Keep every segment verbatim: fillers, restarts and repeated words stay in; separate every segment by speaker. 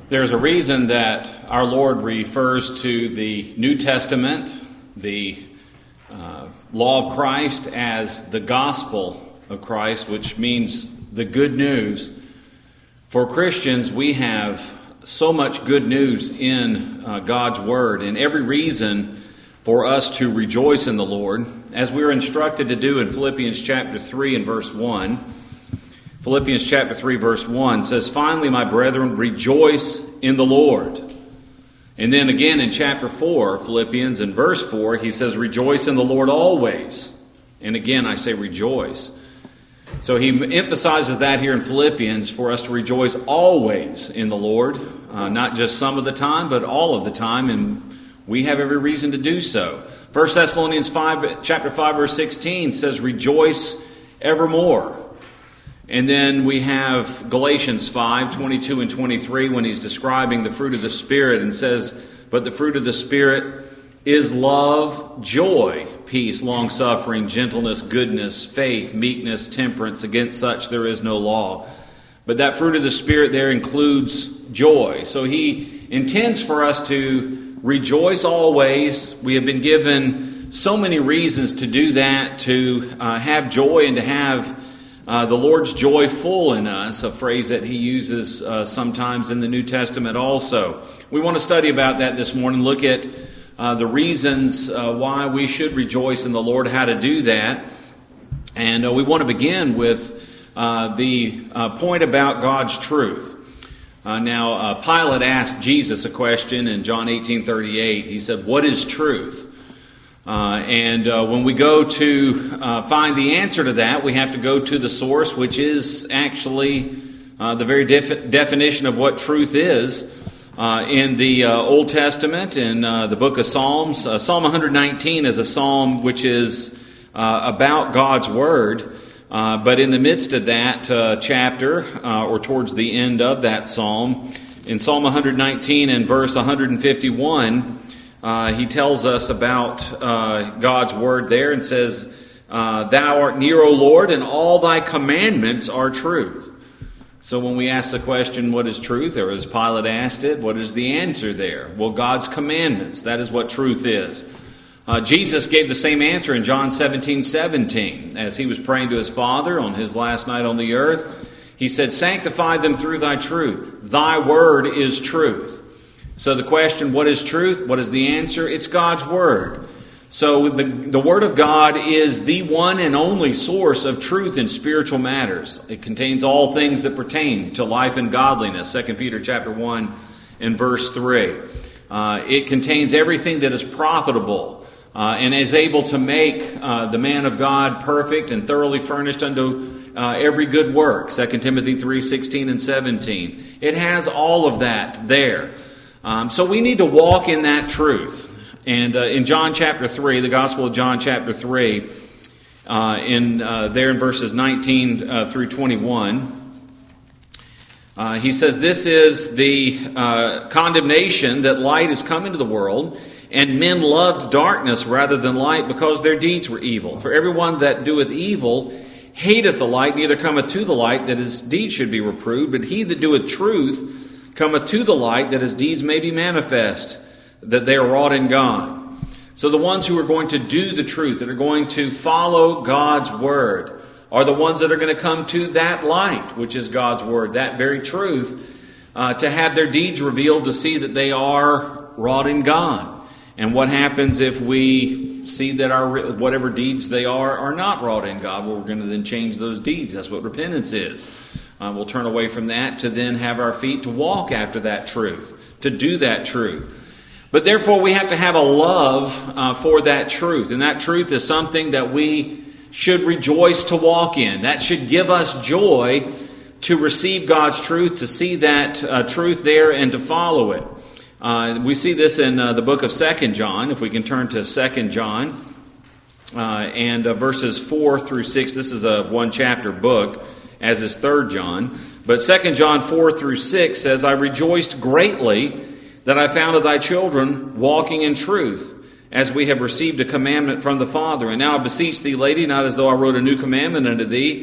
Speaker 1: There's a reason that our Lord refers to the New Testament, the uh, law of Christ, as the gospel of Christ, which means the good news. For Christians, we have so much good news in uh, God's Word, and every reason for us to rejoice in the Lord, as we are instructed to do in Philippians chapter three and verse one. Philippians chapter three verse one says, "Finally, my brethren, rejoice in the Lord." And then again in chapter four, Philippians, in verse four, he says, "Rejoice in the Lord always." And again, I say rejoice. So he emphasizes that here in Philippians for us to rejoice always in the Lord, uh, not just some of the time, but all of the time, and we have every reason to do so. First Thessalonians five, chapter five, verse sixteen says, "Rejoice evermore." And then we have Galatians five, twenty-two and twenty-three when he's describing the fruit of the Spirit and says, "But the fruit of the Spirit is love, joy, peace, long-suffering, gentleness, goodness, faith, meekness, temperance. Against such there is no law." But that fruit of the Spirit there includes joy. So he intends for us to rejoice always. We have been given so many reasons to do that, to uh, have joy and to have Uh, the Lord's joy full in us, a phrase that he uses uh, sometimes in the New Testament also. We want to study about that this morning, look at uh, the reasons uh, why we should rejoice in the Lord, how to do that. And uh, we want to begin with uh, the uh, point about God's truth. Uh, now, uh, Pilate asked Jesus a question in John eighteen thirty-eight. He said, "What is truth?" Uh, and uh, when we go to uh, find the answer to that, we have to go to the source, which is actually uh, the very def- definition of what truth is uh, in the uh, Old Testament, in uh, the book of Psalms. Uh, Psalm one nineteen is a psalm which is uh, about God's Word, uh, but in the midst of that uh, chapter, uh, or towards the end of that psalm, in Psalm one nineteen and verse one fifty-one, Uh, he tells us about uh, God's Word there and says, uh, "Thou art near, O Lord, and all thy commandments are truth." So when we ask the question, what is truth? Or as Pilate asked it, what is the answer there? Well, God's commandments. That is what truth is. Uh, Jesus gave the same answer in John seventeen seventeen. As he was praying to his Father on his last night on the earth, he said, "Sanctify them through thy truth. Thy word is truth." So the question, what is truth? What is the answer? It's God's Word. So the, the Word of God is the one and only source of truth in spiritual matters. It contains all things that pertain to life and godliness, Second Peter chapter one and verse three. Uh, it contains everything that is profitable uh, and is able to make uh, the man of God perfect and thoroughly furnished unto uh, every good work, Second Timothy three sixteen and seventeen. It has all of that there. Um, so we need to walk in that truth. And uh, in John chapter three, the Gospel of John chapter three, uh, in uh, there in verses nineteen uh, through twenty-one, uh, he says, "This is the uh, condemnation that light is come into the world, and men loved darkness rather than light, because their deeds were evil. For everyone that doeth evil hateth the light, neither cometh to the light, that his deeds should be reproved. But he that doeth truth cometh to the light, that his deeds may be manifest, that they are wrought in God." So the ones who are going to do the truth, that are going to follow God's Word, are the ones that are going to come to that light, which is God's Word, that very truth, uh, to have their deeds revealed, to see that they are wrought in God. And what happens if we see that our whatever deeds they are are not wrought in God? Well, we're going to then change those deeds. That's what repentance is. Uh, we'll turn away from that to then have our feet to walk after that truth, to do that truth. But therefore we have to have a love uh, for that truth. And that truth is something that we should rejoice to walk in. That should give us joy to receive God's truth, to see that uh, truth there and to follow it. Uh, we see this in uh, the book of Second John. If we can turn to Second John uh, and uh, verses four through six. This is a one chapter book, as is Third John. But Second John four through six says, "I rejoiced greatly that I found of thy children walking in truth, as we have received a commandment from the Father. And now I beseech thee, lady, not as though I wrote a new commandment unto thee,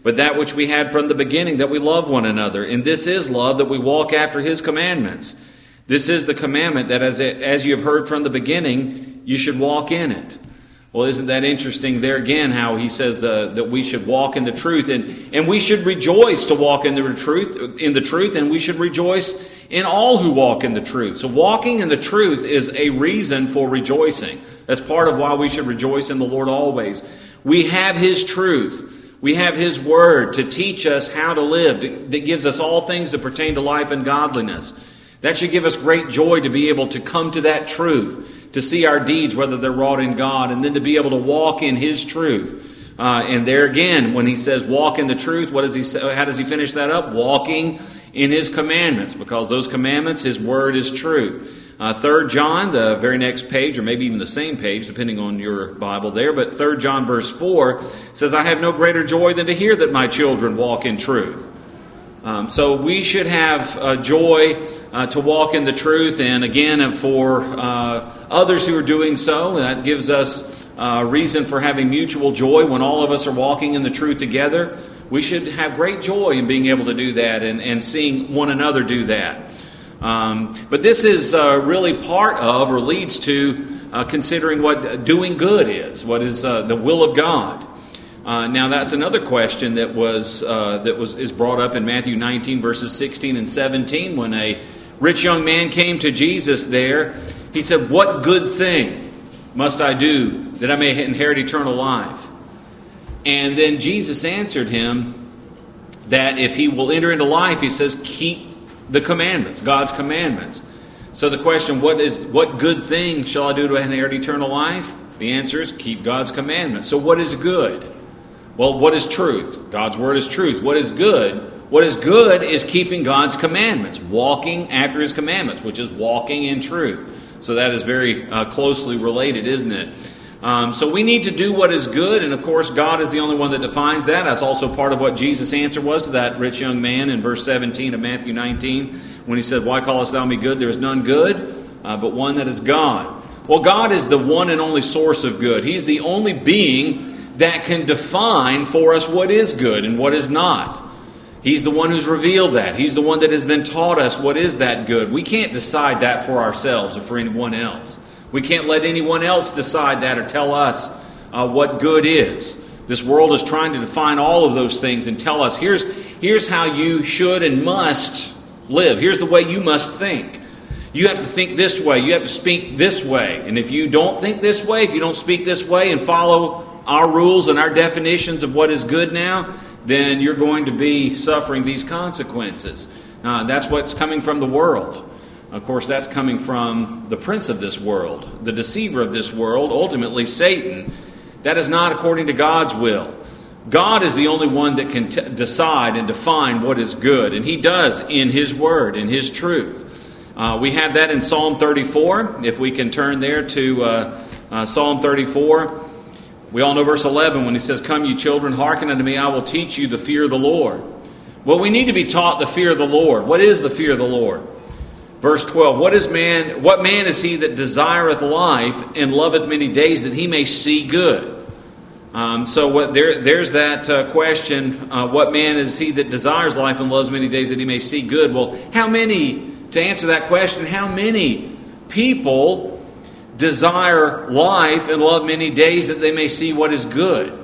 Speaker 1: but that which we had from the beginning, that we love one another. And this is love, that we walk after his commandments. This is the commandment, that as it, as you have heard from the beginning, you should walk in it. Well, isn't that interesting there again, how he says uh, that we should walk in the truth, and, and we should rejoice to walk in the truth, in the truth, and we should rejoice in all who walk in the truth. So walking in the truth is a reason for rejoicing. That's part of why we should rejoice in the Lord always. We have his truth. We have his word to teach us how to live, that gives us all things that pertain to life and godliness. That should give us great joy to be able to come to that truth, to see our deeds, whether they're wrought in God, and then to be able to walk in his truth. Uh, and there again, when he says walk in the truth, what does he say? How does he finish that up? Walking in his commandments, because those commandments, his word is true. Uh, Third John, the very next page, or maybe even the same page, depending on your Bible there, but Third John verse four says, I have no greater joy than to hear that my children walk in truth. Um, so we should have uh, joy uh, to walk in the truth, and again, for uh, others who are doing so, that gives us uh, reason for having mutual joy when all of us are walking in the truth together. We should have great joy in being able to do that, and, and seeing one another do that. Um, but this is uh, really part of, or leads to, uh, considering what doing good is, what is uh, the will of God. Uh, now that's another question that was uh, that was is brought up in Matthew nineteen verses sixteen and seventeen, when a rich young man came to Jesus there. He said, "What good thing must I do that I may inherit eternal life?" And then Jesus answered him that if he will enter into life, he says, keep the commandments, God's commandments. So the question, what is what good thing shall I do to inherit eternal life? The answer is keep God's commandments. So what is good? Well, what is truth? God's word is truth. What is good? What is good is keeping God's commandments, walking after his commandments, which is walking in truth. So that is very uh, closely related, isn't it? Um, so we need to do what is good, and of course God is the only one that defines that. That's also part of what Jesus' answer was to that rich young man in verse seventeen of Matthew nineteen, when he said, "Why callest thou me good? There is none good, uh, but one that is God." Well, God is the one and only source of good. He's the only being that can define for us what is good and what is not. He's the one who's revealed that. He's the one that has then taught us what is that good. We can't decide that for ourselves or for anyone else. We can't let anyone else decide that or tell us uh, what good is. This world is trying to define all of those things and tell us, here's, here's how you should and must live. Here's the way you must think. You have to think this way. You have to speak this way. And if you don't think this way, if you don't speak this way and follow our rules and our definitions of what is good now, then you're going to be suffering these consequences. Uh, that's what's coming from the world. Of course, that's coming from the prince of this world, the deceiver of this world, ultimately Satan. That is not according to God's will. God is the only one that can t- decide and define what is good, and he does in his word, in his truth. Uh, we have that in Psalm thirty-four. If we can turn there to uh, uh, Psalm thirty-four. We all know verse eleven when he says, "Come, you children, hearken unto me, I will teach you the fear of the Lord." Well, we need to be taught the fear of the Lord. What is the fear of the Lord? Verse twelve, what is man? What man is he that desireth life and loveth many days, that he may see good? Um, so what, there, there's that uh, question, uh, what man is he that desires life and loves many days, that he may see good? Well, how many, to answer that question, how many people desire life and love many days that they may see what is good?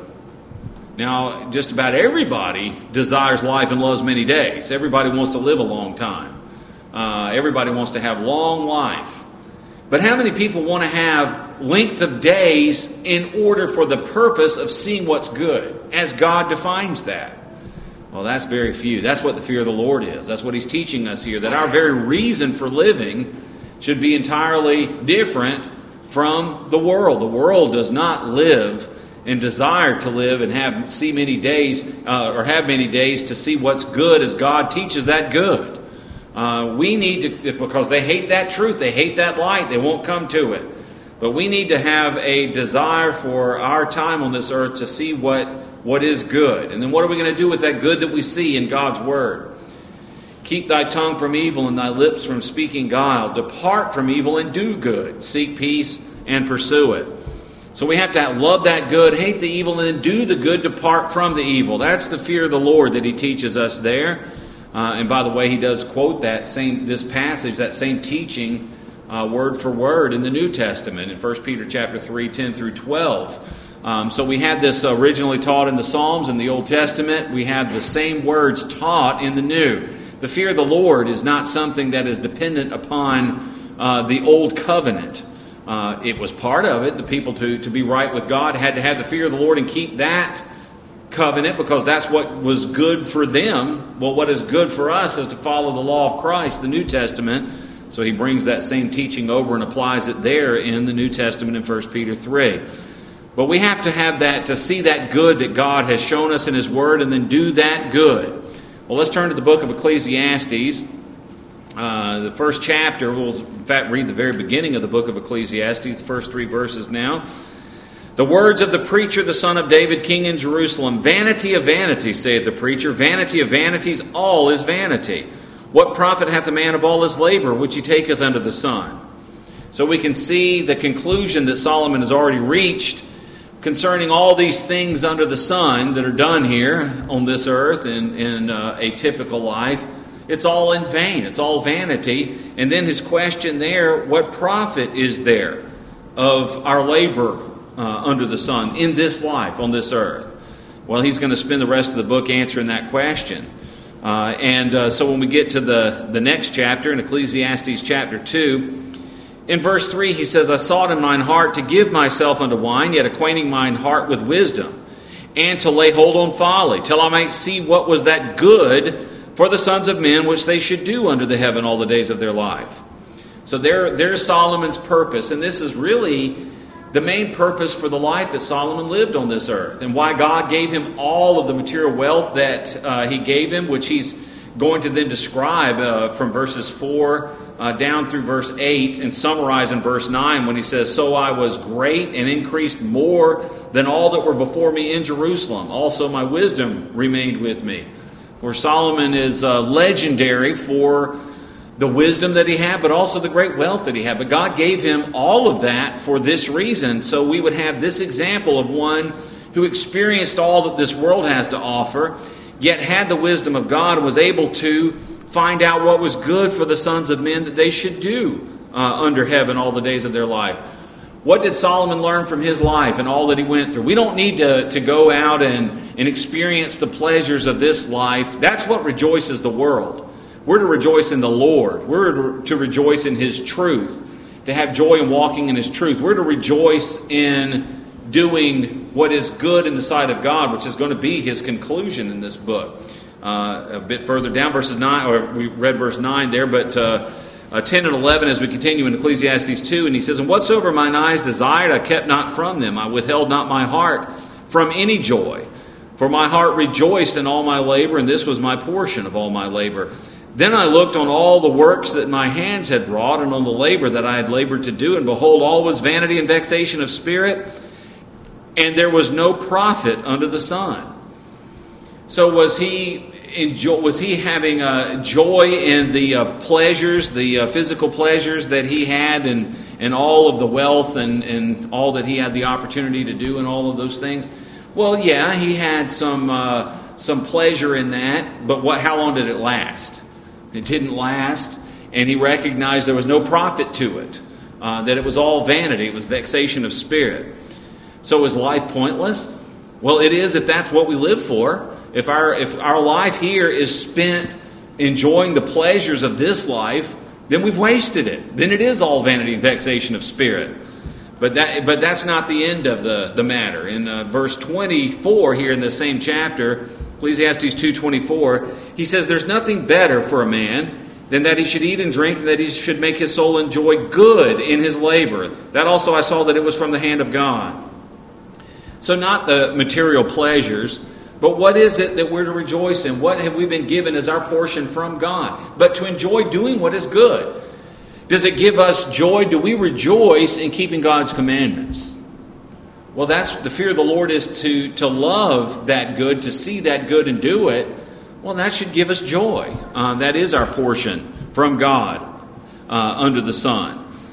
Speaker 1: Now, just about everybody desires life and loves many days. Everybody wants to live a long time. Uh, everybody wants to have long life. But how many people want to have length of days in order for the purpose of seeing what's good, as God defines that? Well, that's very few. That's what the fear of the Lord is. That's what he's teaching us here, that our very reason for living should be entirely different from the world. The world does not live and desire to live and have see many days uh, or have many days to see what's good, as God teaches that good. Uh, we need to, because they hate that truth, they hate that light, they won't come to it. But we need to have a desire for our time on this earth to see what, what is good. And then what are we going to do with that good that we see in God's Word? Keep thy tongue from evil and thy lips from speaking guile. Depart from evil and do good. Seek peace and pursue it. So we have to love that good, hate the evil, and then do the good, depart from the evil. That's the fear of the Lord that he teaches us there. Uh, and by the way, he does quote that same this passage, that same teaching, uh, word for word in the New Testament in First Peter chapter three, ten through twelve. Um, so we had this originally taught in the Psalms in the Old Testament. We have the same words taught in the New. The fear of the Lord is not something that is dependent upon uh, the Old Covenant. Uh, it was part of it. The people to, to be right with God had to have the fear of the Lord and keep that covenant because that's what was good for them. Well, what is good for us is to follow the law of Christ, the New Testament. So he brings that same teaching over and applies it there in the New Testament in First Peter three. But we have to have that, to see that good that God has shown us in his word and then do that good. Well, let's turn to the book of Ecclesiastes. Uh, the first chapter, we'll in fact read the very beginning of the book of Ecclesiastes, the first three verses now. The words of the preacher, the son of David, king in Jerusalem. Vanity of vanities, saith the preacher, vanity of vanities, all is vanity. What profit hath a man of all his labor, which he taketh under the sun? So we can see the conclusion that Solomon has already reached concerning all these things under the sun that are done here on this earth in, in uh, a typical life. It's all in vain. It's all vanity. And then his question there, what profit is there of our labor uh, under the sun in this life, on this earth? Well, he's going to spend the rest of the book answering that question. Uh, and uh, so when we get to the, the next chapter, in Ecclesiastes chapter two, in verse three, he says, I sought in mine heart to give myself unto wine, yet acquainting mine heart with wisdom, and to lay hold on folly, till I might see what was that good for the sons of men which they should do under the heaven all the days of their life. So there, there's Solomon's purpose, and this is really the main purpose for the life that Solomon lived on this earth, and why God gave him all of the material wealth that uh, he gave him, which he's going to then describe uh, from verses four uh, down through verse eight, and summarize in verse nine when he says, So I was great and increased more than all that were before me in Jerusalem. Also my wisdom remained with me. Where Solomon is uh, legendary for the wisdom that he had, but also the great wealth that he had. But God gave him all of that for this reason, so we would have this example of one who experienced all that this world has to offer, yet had the wisdom of God and was able to find out what was good for the sons of men that they should do uh, under heaven all the days of their life. What did Solomon learn from his life and all that he went through? We don't need to, to go out and, and experience the pleasures of this life. That's what rejoices the world. We're to rejoice in the Lord. We're to rejoice in his truth, to have joy in walking in his truth. We're to rejoice in doing what is good in the sight of God, which is going to be his conclusion in this book. Uh, a bit further down, verses nine, or we read verse nine there, but uh, uh, ten and eleven as we continue in Ecclesiastes two, and he says, And whatsoever mine eyes desired, I kept not from them. I withheld not my heart from any joy. For my heart rejoiced in all my labor, and this was my portion of all my labor. Then I looked on all the works that my hands had wrought, and on the labor that I had labored to do, and behold, all was vanity and vexation of spirit, and there was no profit under the sun. So was he enjoy, was he having uh, joy in the uh, pleasures, the uh, physical pleasures that he had, and, and all of the wealth and, and all that he had the opportunity to do and all of those things? Well, yeah, he had some uh, some pleasure in that, but what? How long did it last? It didn't last, and he recognized there was no profit to it, uh, that it was all vanity, it was vexation of spirit. So is life pointless? Well, it is if that's what we live for. If our if our life here is spent enjoying the pleasures of this life, then we've wasted it. Then it is all vanity and vexation of spirit. But that but that's not the end of the, the matter. In uh, verse twenty-four here in the same chapter, Ecclesiastes two twenty-four, he says, There's nothing better for a man than that he should eat and drink, and that he should make his soul enjoy good in his labor. That also I saw that it was from the hand of God. So not the material pleasures, but what is it that we're to rejoice in? What have we been given as our portion from God? But to enjoy doing what is good. Does it give us joy? Do we rejoice in keeping God's commandments? Well, that's the fear of the Lord is to, to love that good, to see that good and do it. Well, that should give us joy. Uh, that is our portion from God uh, under the sun.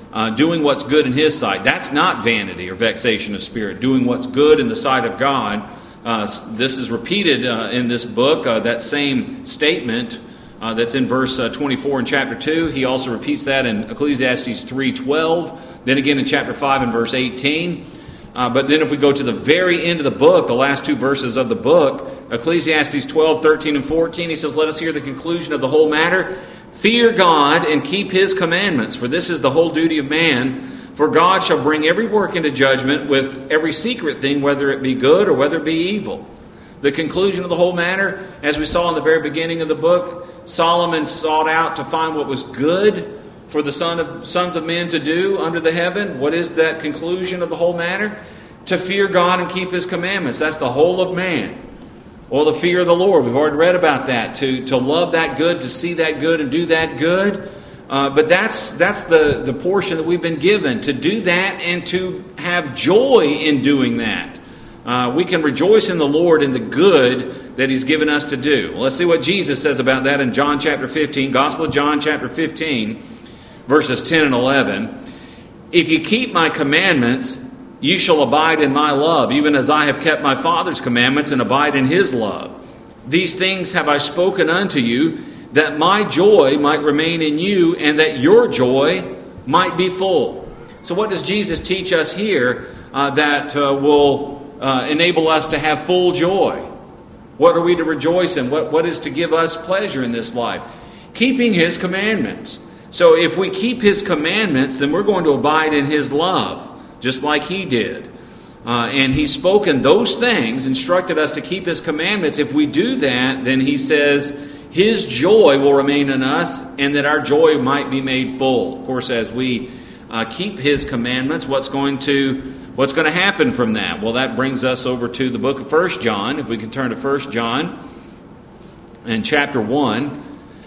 Speaker 1: uh, doing what's good in His sight. That's not vanity or vexation of spirit, doing what's good in the sight of God. Uh, this is repeated uh, in this book, uh, that same statement uh, that's in verse uh, twenty-four in chapter two. He also repeats that in Ecclesiastes three twelve, then again in chapter five and verse eighteen. Uh, but then if we go to the very end of the book, the last two verses of the book, Ecclesiastes twelve, thirteen, and fourteen, he says, "Let us hear the conclusion of the whole matter. Fear God and keep His commandments, for this is the whole duty of man. For God shall bring every work into judgment with every secret thing, whether it be good or whether it be evil." The conclusion of the whole matter, as we saw in the very beginning of the book, Solomon sought out to find what was good for the son of, sons of men to do under the heaven. What is that conclusion of the whole matter? To fear God and keep His commandments. That's the whole of man. Well, the fear of the Lord, we've already read about that. To, to love that good, to see that good and do that good. Uh, but that's that's the, the portion that we've been given, to do that and to have joy in doing that. Uh, we can rejoice in the Lord in the good that He's given us to do. Well, let's see what Jesus says about that in John chapter fifteen, Gospel of John chapter fifteen, verses ten and eleven. "If you keep my commandments, you shall abide in my love, even as I have kept my Father's commandments and abide in His love. These things have I spoken unto you, that my joy might remain in you, and that your joy might be full." So what does Jesus teach us here uh, that uh, will uh, enable us to have full joy? What are we to rejoice in? What, what is to give us pleasure in this life? Keeping His commandments. So if we keep His commandments, then we're going to abide in His love, just like He did. Uh, and He's spoken those things, instructed us to keep His commandments. If we do that, then He says His joy will remain in us, and that our joy might be made full. Of course, as we uh, keep His commandments, what's going to what's going to happen from that? Well, that brings us over to the book of First John. If we can turn to First John and chapter one,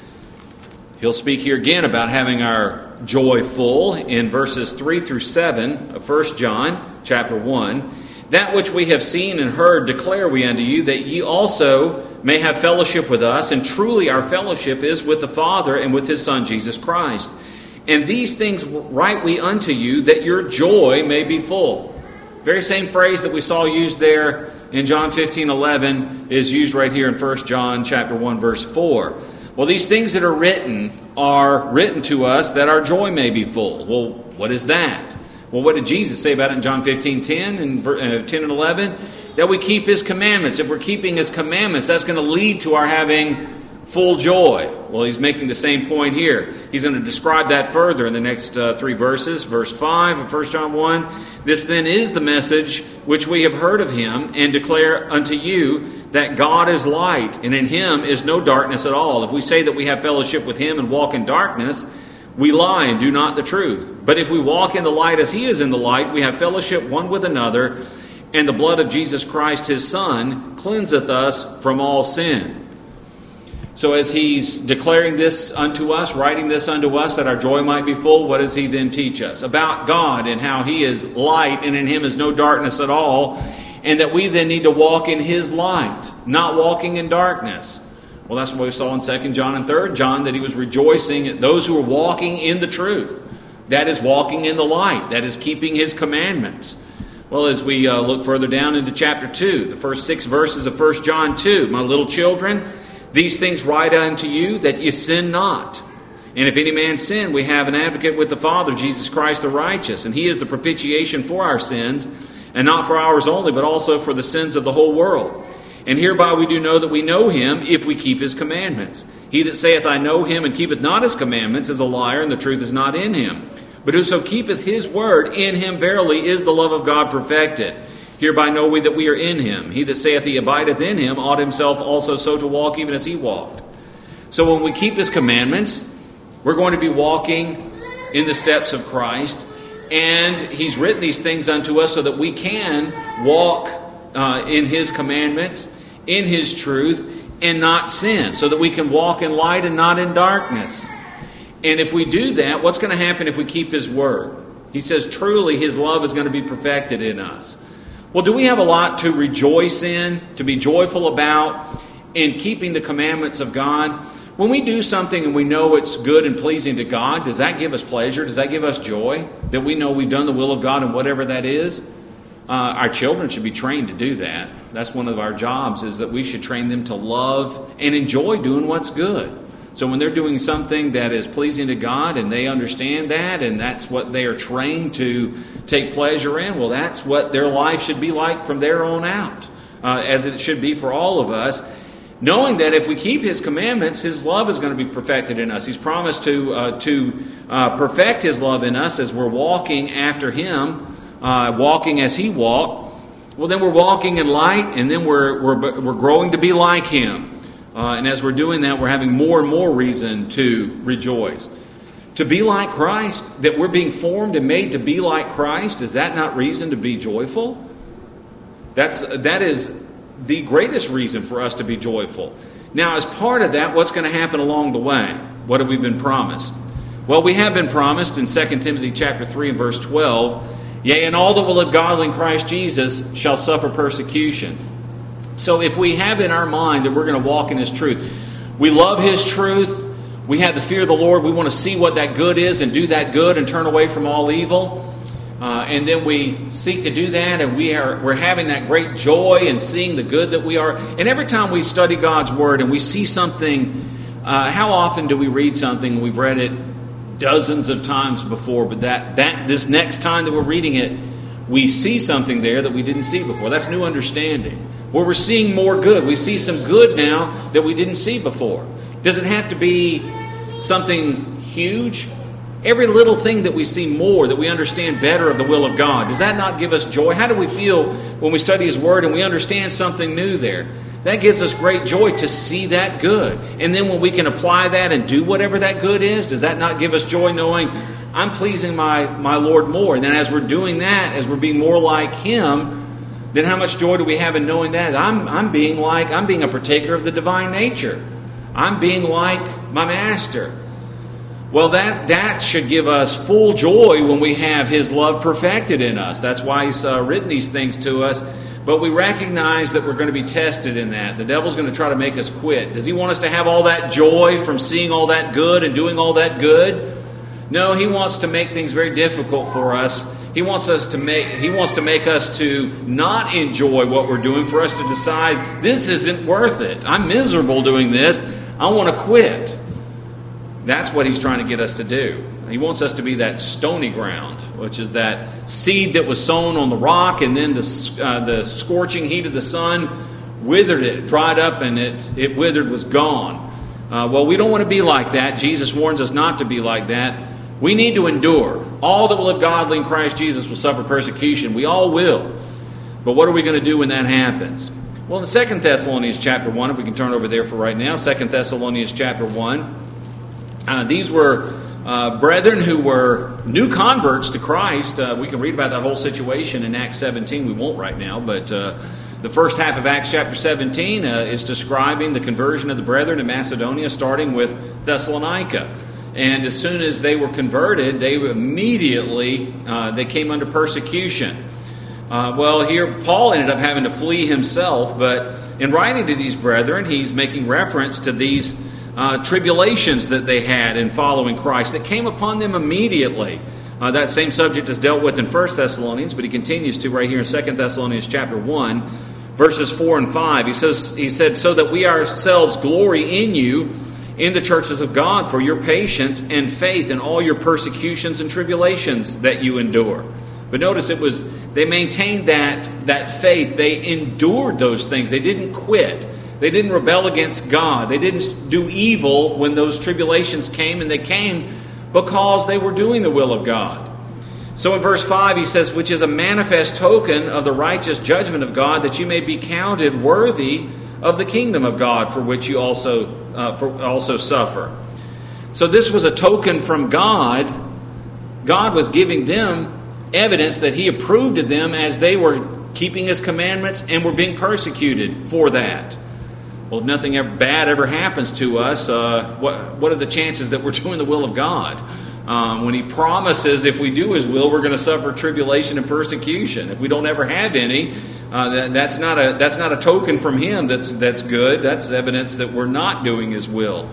Speaker 1: he'll speak here again about having our joy full in verses three through seven of First John chapter one. "That which we have seen and heard declare we unto you, that ye also may have fellowship with us. And truly our fellowship is with the Father and with His Son Jesus Christ. And these things write we unto you, that your joy may be full." Very same phrase that we saw used there in John fifteen eleven is used right here in First John chapter one verse four. Well, these things that are written are written to us that our joy may be full. Well, what is that? Well, what did Jesus say about it in John fifteen ten and ten and eleven? That we keep His commandments. If we're keeping His commandments, that's going to lead to our having full joy. Well, He's making the same point here. He's going to describe that further in the next uh, three verses. Verse five of First John one. "This then is the message which we have heard of Him, and declare unto you, that God is light, and in Him is no darkness at all. If we say that we have fellowship with Him and walk in darkness, we lie and do not the truth. But if we walk in the light as He is in the light, we have fellowship one with another, and the blood of Jesus Christ His Son cleanseth us from all sin." So as He's declaring this unto us, writing this unto us, that our joy might be full, what does He then teach us? About God and how He is light, and in Him is no darkness at all, and that we then need to walk in His light, not walking in darkness. Well, that's what we saw in Second John and Third John, that He was rejoicing at those who were walking in the truth. That is walking in the light. That is keeping His commandments. Well, as we uh, look further down into chapter two, the first six verses of First John two, "My little children, these things write unto you, that ye sin not. And if any man sin, we have an advocate with the Father, Jesus Christ the righteous. And He is the propitiation for our sins, and not for ours only, but also for the sins of the whole world. And hereby we do know that we know Him, if we keep His commandments. He that saith, I know Him, and keepeth not His commandments, is a liar, and the truth is not in him. But whoso keepeth His word, in him verily is the love of God perfected. Hereby know we that we are in Him. He that saith he abideth in Him ought himself also so to walk, even as He walked. So when we keep His commandments, we're going to be walking in the steps of Christ. And He's written these things unto us so that we can walk uh, in His commandments, in His truth, and not sin. So that we can walk in light and not in darkness. And if we do that, what's going to happen if we keep His word? He says truly His love is going to be perfected in us. Well, do we have a lot to rejoice in, to be joyful about, in keeping the commandments of God? When we do something and we know it's good and pleasing to God, does that give us pleasure? Does that give us joy? That we know we've done the will of God and whatever that is? Uh, our children should be trained to do that. That's one of our jobs, is that we should train them to love and enjoy doing what's good. So when they're doing something that is pleasing to God and they understand that and that's what they are trained to take pleasure in, well, that's what their life should be like from there on out, uh, as it should be for all of us. Knowing that if we keep His commandments, His love is going to be perfected in us. He's promised to uh, to uh, perfect His love in us as we're walking after Him, uh, walking as He walked. Well, then we're walking in light, and then we're we're we're growing to be like Him. Uh, and as we're doing that, we're having more and more reason to rejoice. To be like Christ, that we're being formed and made to be like Christ, is that not reason to be joyful? That's that is the greatest reason for us to be joyful. Now, as part of that, what's going to happen along the way? What have we been promised? Well, we have been promised in Second Timothy chapter three and verse twelve, yea, and all that will live godly in Christ Jesus shall suffer persecution. So if we have in our mind that we're going to walk in His truth, we love His truth, we have the fear of the Lord, we want to see what that good is and do that good and turn away from all evil, uh, and then we seek to do that, and we are, we're having that great joy and seeing the good that we are. And every time we study God's Word and we see something, uh, how often do we read something and we've read it dozens of times before, but that, that this next time that we're reading it, we see something there that we didn't see before. That's new understanding. Where we're seeing more good. We see some good now that we didn't see before. Does it have to be something huge? Every little thing that we see more, that we understand better of the will of God, does that not give us joy? How do we feel when we study His Word and we understand something new there? That gives us great joy to see that good. And then when we can apply that and do whatever that good is, does that not give us joy knowing I'm pleasing my, my Lord more? And then as we're doing that, as we're being more like Him, then how much joy do we have in knowing that? I'm, I'm being like, I'm being a partaker of the divine nature. I'm being like my Master. Well, that, that should give us full joy when we have His love perfected in us. That's why He's uh, written these things to us. But we recognize that we're going to be tested in that. The devil's going to try to make us quit. Does he want us to have all that joy from seeing all that good and doing all that good? No, he wants to make things very difficult for us. He wants us to make he wants to make us to not enjoy what we're doing, for us to decide this isn't worth it. I'm miserable doing this. I want to quit. That's what he's trying to get us to do. He wants us to be that stony ground, which is that seed that was sown on the rock, and then the uh, the scorching heat of the sun withered it, dried up, and it it withered, was gone. Uh, well, we don't want to be like that. Jesus warns us not to be like that. We need to endure. All that will live godly in Christ Jesus will suffer persecution. We all will. But what are we going to do when that happens? Well, in Second Thessalonians chapter one, if we can turn over there for right now, Second Thessalonians chapter one, uh, these were uh, brethren who were new converts to Christ. Uh, we can read about that whole situation in Acts seventeen. We won't right now, but uh, the first half of Acts chapter seventeen uh, is describing the conversion of the brethren in Macedonia, starting with Thessalonica. And as soon as they were converted, they immediately uh, they came under persecution. Uh, well, here Paul ended up having to flee himself, but in writing to these brethren, he's making reference to these uh, tribulations that they had in following Christ that came upon them immediately. Uh, that same subject is dealt with in First Thessalonians, but he continues to right here in Second Thessalonians chapter one, verses four and five. He says, he said, so that we ourselves glory in you in the churches of God for your patience and faith in all your persecutions and tribulations that you endure. But notice it was, they maintained that, that faith. They endured those things. They didn't quit. They didn't rebel against God. They didn't do evil when those tribulations came, and they came because they were doing the will of God. So in verse five he says, which is a manifest token of the righteous judgment of God, that you may be counted worthy of the kingdom of God, for which you also uh, for also suffer. So this was a token from God. God was giving them evidence that He approved of them as they were keeping His commandments and were being persecuted for that. Well, if nothing ever bad ever happens to us, uh, what what are the chances that we're doing the will of God? Um, when He promises if we do His will, we're going to suffer tribulation and persecution. If we don't ever have any, uh, that, that's not a that's not a token from Him that's that's good. That's evidence that we're not doing His will.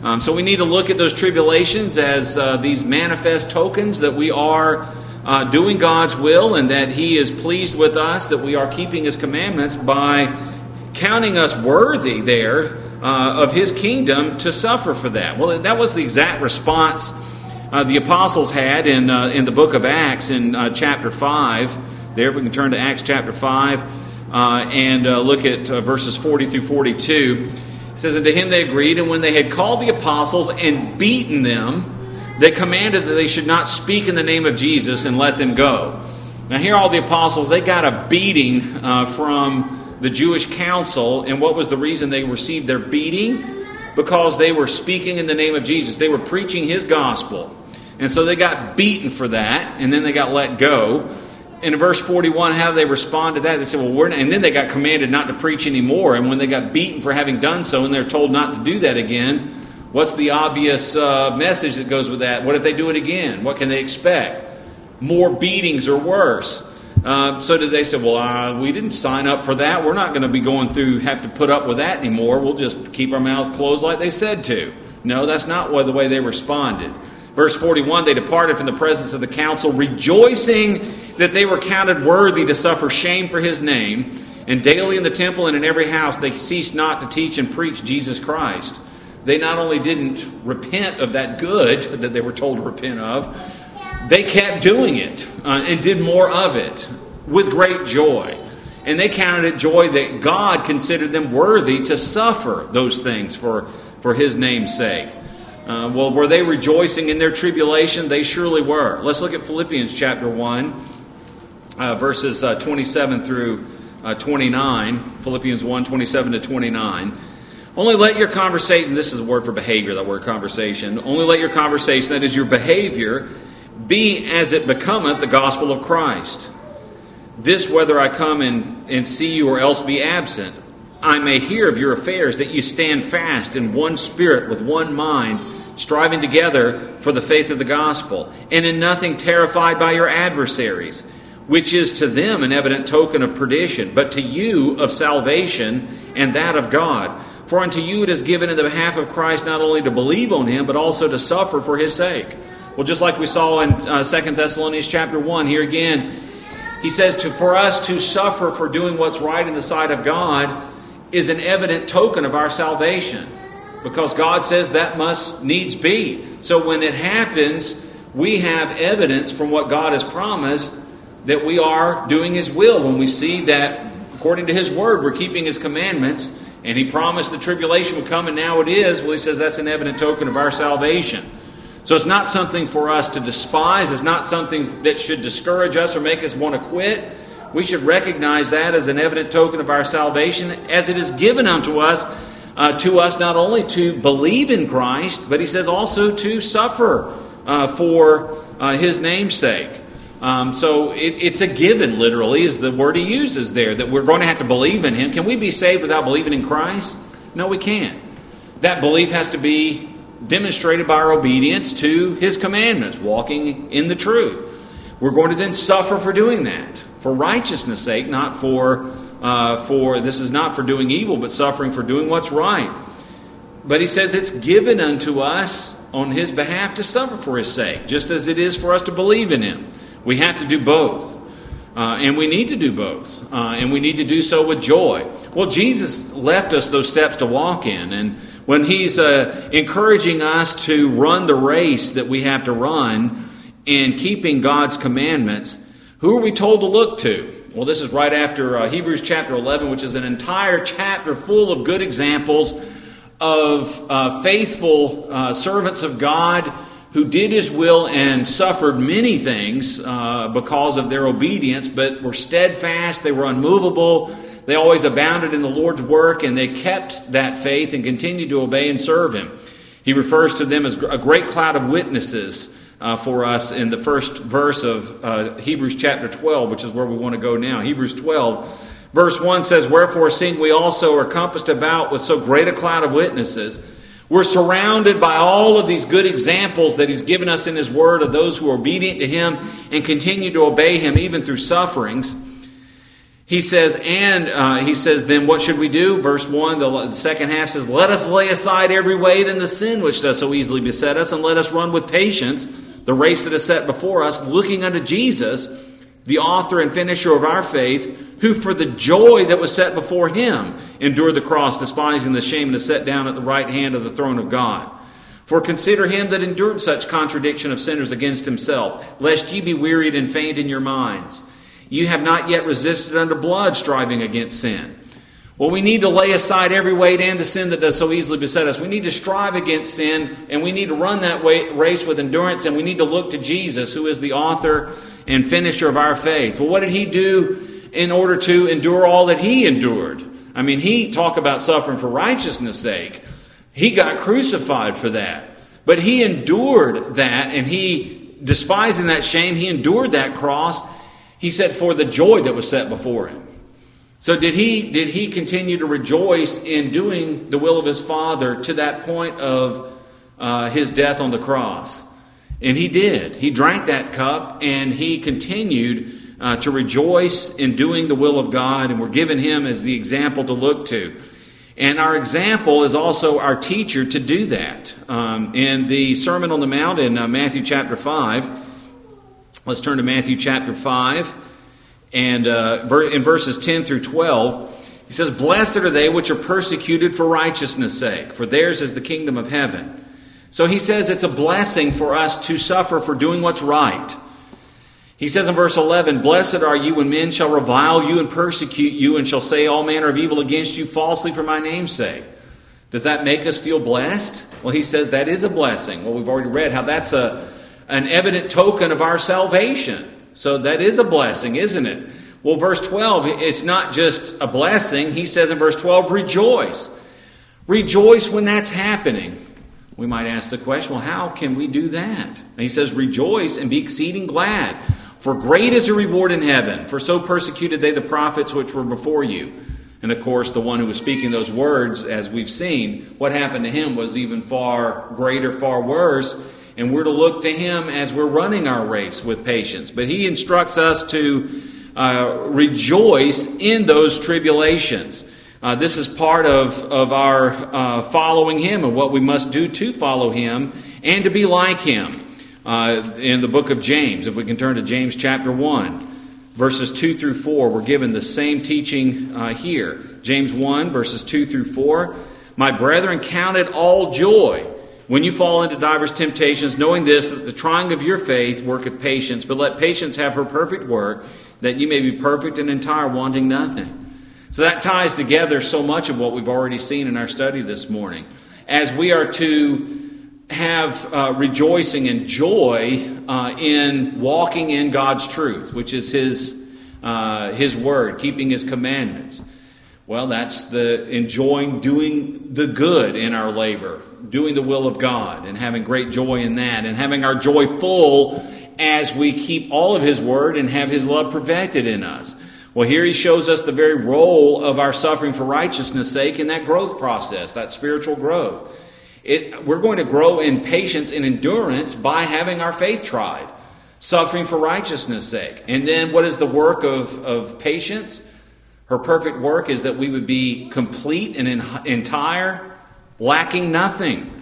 Speaker 1: Um, so we need to look at those tribulations as uh, these manifest tokens that we are uh, doing God's will and that He is pleased with us, that we are keeping His commandments by counting us worthy there uh, of His kingdom to suffer for that. Well, that was the exact response uh, the apostles had in uh, in the book of Acts in uh, chapter five. There, if we can turn to Acts chapter five uh, and uh, look at uh, verses forty through forty-two. It says, "And to him they agreed, and when they had called the apostles and beaten them, they commanded that they should not speak in the name of Jesus and let them go." Now here all the apostles, they got a beating uh, from the Jewish council. And what was the reason they received their beating? Because they were speaking in the name of Jesus. They were preaching His gospel. And so they got beaten for that, and then they got let go. In verse forty-one, how do they respond to that? They said, well, we're not, and then they got commanded not to preach anymore. And when they got beaten for having done so, and they're told not to do that again, what's the obvious uh, message that goes with that? What if they do it again? What can they expect? More beatings or worse. Uh, so did they say, well, uh, we didn't sign up for that. We're not going to be going through, have to put up with that anymore. We'll just keep our mouths closed like they said to. No, that's not the way they responded. Verse forty-one, they departed from the presence of the council, rejoicing that they were counted worthy to suffer shame for His name. And daily in the temple and in every house they ceased not to teach and preach Jesus Christ. They not only didn't repent of that good that they were told to repent of, they kept doing it uh, and did more of it with great joy. And they counted it joy that God considered them worthy to suffer those things for, for His name's sake. Uh, well, were they rejoicing in their tribulation? They surely were. Let's look at Philippians chapter one, uh, verses uh, twenty-seven through uh, twenty-nine. Philippians one, twenty-seven to twenty-nine. Only let your conversation, this is a word for behavior, that word conversation. Only let your conversation, that is your behavior, be as it becometh the gospel of Christ. This whether I come and, and see you or else be absent, I may hear of your affairs, that you stand fast in one spirit with one mind, striving together for the faith of the gospel, and in nothing terrified by your adversaries, which is to them an evident token of perdition, but to you of salvation, and that of God. For unto you it is given in the behalf of Christ not only to believe on Him, but also to suffer for His sake. Well, just like we saw in uh, Second Thessalonians chapter one, here again, he says to, for us to suffer for doing what's right in the sight of God is an evident token of our salvation. Because God says that must needs be. So when it happens, we have evidence from what God has promised that we are doing His will. When we see that, according to His word, we're keeping His commandments, and He promised the tribulation would come, and now it is, well, He says that's an evident token of our salvation. So it's not something for us to despise. It's not something that should discourage us or make us want to quit. We should recognize that as an evident token of our salvation, as it is given unto us, uh, to us not only to believe in Christ, but he says also to suffer uh, for uh, His name's sake. Um, so it, it's a given, literally, is the word he uses there, that we're going to have to believe in Him. Can we be saved without believing in Christ? No, we can't. That belief has to be demonstrated by our obedience to His commandments, walking in the truth. We're going to then suffer for doing that, for righteousness' sake, not for, uh, for this is not for doing evil, but suffering for doing what's right. But he says it's given unto us on His behalf to suffer for His sake, just as it is for us to believe in Him. We have to do both. Uh, and we need to do both. Uh, and we need to do so with joy. Well, Jesus left us those steps to walk in. And when He's uh, encouraging us to run the race that we have to run in keeping God's commandments, who are we told to look to? Well, this is right after uh, Hebrews chapter eleven, which is an entire chapter full of good examples of uh, faithful uh, servants of God who did His will and suffered many things uh, because of their obedience, but were steadfast, they were unmovable, they always abounded in the Lord's work, and they kept that faith and continued to obey and serve Him. He refers to them as a great cloud of witnesses uh, for us in the first verse of uh, Hebrews chapter twelve, which is where we want to go now. Hebrews twelve, verse one says, "Wherefore seeing we also are compassed about with so great a cloud of witnesses," we're surrounded by all of these good examples that He's given us in His Word of those who are obedient to Him and continue to obey Him even through sufferings. He says, and uh, he says, then what should we do? Verse one, the, the second half says, let us lay aside every weight and the sin which does so easily beset us, and let us run with patience the race that is set before us, looking unto Jesus, the author and finisher of our faith, who for the joy that was set before him endured the cross, despising the shame, and is set down at the right hand of the throne of God. For consider him that endured such contradiction of sinners against himself, lest ye be wearied and faint in your minds. You have not yet resisted unto blood, striving against sin. Well, we need to lay aside every weight and the sin that does so easily beset us. We need to strive against sin, and we need to run that race with endurance, and we need to look to Jesus, who is the author and finisher of our faith. Well, what did he do in order to endure all that he endured? I mean, he talked about suffering for righteousness' sake. He got crucified for that. But he endured that, and he, despising that shame, he endured that cross. He said, for the joy that was set before him. So did he did he continue to rejoice in doing the will of his Father to that point of uh, his death on the cross? And he did. He drank that cup, and he continued uh, to rejoice in doing the will of God, and we're given him as the example to look to. And our example is also our teacher to do that. Um, in the Sermon on the Mount in uh, Matthew chapter five, let's turn to Matthew chapter five, and uh, in verses ten through twelve, he says, blessed are they which are persecuted for righteousness' sake, for theirs is the kingdom of heaven. So he says it's a blessing for us to suffer for doing what's right. He says in verse eleven, blessed are you when men shall revile you and persecute you, and shall say all manner of evil against you falsely for my name's sake. Does that make us feel blessed? Well, he says that is a blessing. Well, we've already read how that's a an evident token of our salvation. So that is a blessing, isn't it? Well, verse twelve, it's not just a blessing. He says in verse twelve, rejoice. Rejoice when that's happening. We might ask the question, well, how can we do that? And he says, rejoice and be exceeding glad. For great is your reward in heaven. For so persecuted they the prophets which were before you. And of course, the one who was speaking those words, as we've seen, what happened to him was even far greater, far worse. And we're to look to him as we're running our race with patience. But he instructs us to uh, rejoice in those tribulations. Uh, this is part of, of our uh, following him and what we must do to follow him and to be like him. Uh, in the book of James, if we can turn to James chapter one, verses two through four, we're given the same teaching uh, here. James one, verses two through four. My brethren, count it all joy when you fall into divers temptations, knowing this, that the trying of your faith worketh patience. But let patience have her perfect work, that you may be perfect and entire, wanting nothing. So that ties together so much of what we've already seen in our study this morning. As we are to have uh, rejoicing and joy uh, in walking in God's truth, which is His uh, His Word, keeping His commandments. Well, that's the enjoying doing the good in our labor, doing the will of God, and having great joy in that, and having our joy full as we keep all of His Word and have His love perfected in us. Well, here he shows us the very role of our suffering for righteousness' sake in that growth process, that spiritual growth. It, we're going to grow in patience and endurance by having our faith tried, suffering for righteousness' sake. And then what is the work of, of patience? Her perfect work is that we would be complete and entire, lacking nothing.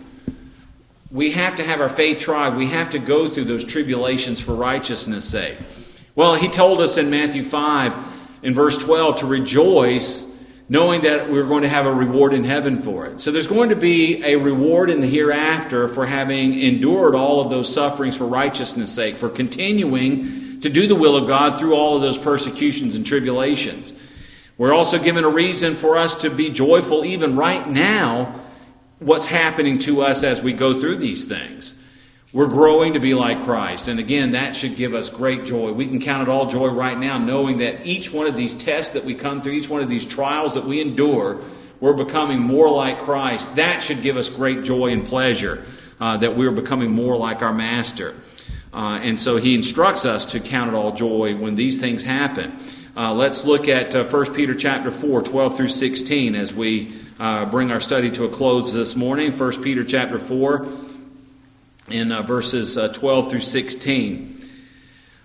Speaker 1: We have to have our faith tried. We have to go through those tribulations for righteousness' sake. Well, he told us in Matthew five, in verse twelve, to rejoice, knowing that we're going to have a reward in heaven for it. So there's going to be a reward in the hereafter for having endured all of those sufferings for righteousness' sake, for continuing to do the will of God through all of those persecutions and tribulations. We're also given a reason for us to be joyful even right now, what's happening to us as we go through these things. We're growing to be like Christ. And again, that should give us great joy. We can count it all joy right now, knowing that each one of these tests that we come through, each one of these trials that we endure, we're becoming more like Christ. That should give us great joy and pleasure, uh, that we're becoming more like our Master. Uh, and so he instructs us to count it all joy when these things happen. Uh, let's look at uh, First Peter chapter four, twelve through sixteen, as we uh, bring our study to a close this morning. First Peter chapter four, in uh, verses uh, twelve through sixteen.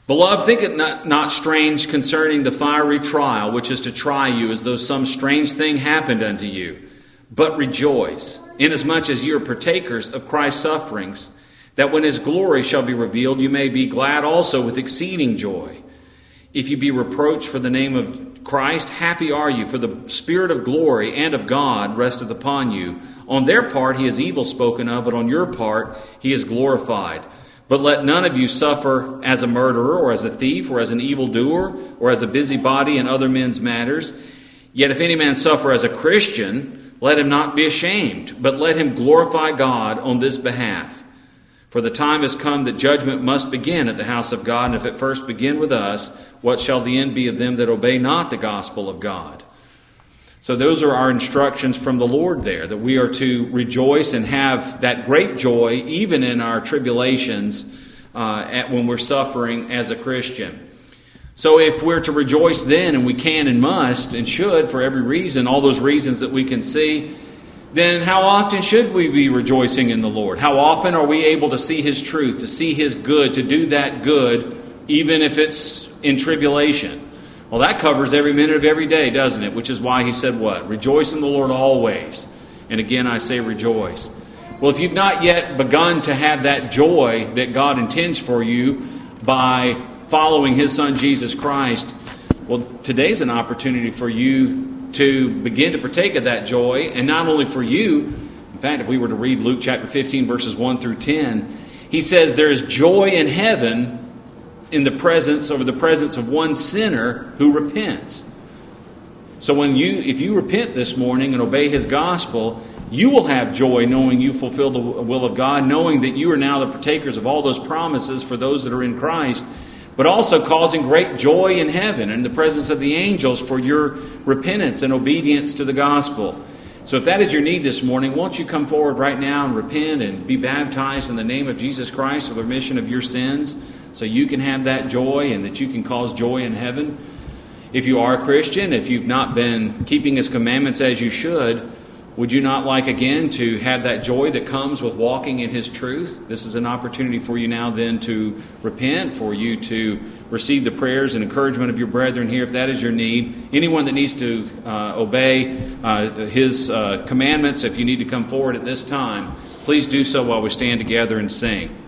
Speaker 1: Beloved, think it not, not strange concerning the fiery trial, which is to try you as though some strange thing happened unto you. But rejoice, inasmuch as you are partakers of Christ's sufferings, that when his glory shall be revealed, you may be glad also with exceeding joy. If you be reproached for the name of Christ, happy are you, for the Spirit of glory and of God resteth upon you. On their part he is evil spoken of, but on your part he is glorified. But let none of you suffer as a murderer, or as a thief, or as an evildoer, or as a busybody in other men's matters. Yet if any man suffer as a Christian, let him not be ashamed, but let him glorify God on this behalf. For the time has come that judgment must begin at the house of God, and if it first begin with us, what shall the end be of them that obey not the gospel of God? So those are our instructions from the Lord there, that we are to rejoice and have that great joy even in our tribulations uh, at, when we're suffering as a Christian. So if we're to rejoice then, and we can and must and should for every reason, all those reasons that we can see, then how often should we be rejoicing in the Lord? How often are we able to see his truth, to see his good, to do that good, even if it's in tribulation? Well, that covers every minute of every day, doesn't it? Which is why he said what? Rejoice in the Lord always. And again, I say rejoice. Well, if you've not yet begun to have that joy that God intends for you by following his Son, Jesus Christ, well, today's an opportunity for you to begin to partake of that joy. And not only for you, in fact, if we were to read Luke chapter fifteen, verses one through ten, he says there is joy in heaven in the presence, over the presence of one sinner who repents. So when you, if you repent this morning and obey his gospel, you will have joy knowing you fulfill the will of God, knowing that you are now the partakers of all those promises for those that are in Christ, but also causing great joy in heaven and the presence of the angels for your repentance and obedience to the gospel. So if that is your need this morning, won't you come forward right now and repent and be baptized in the name of Jesus Christ for the remission of your sins, so you can have that joy and that you can cause joy in heaven? If you are a Christian, if you've not been keeping his commandments as you should, would you not like again to have that joy that comes with walking in his truth? This is an opportunity for you now then to repent, for you to receive the prayers and encouragement of your brethren here if that is your need. Anyone that needs to uh, obey uh, his uh, commandments, if you need to come forward at this time, please do so while we stand together and sing.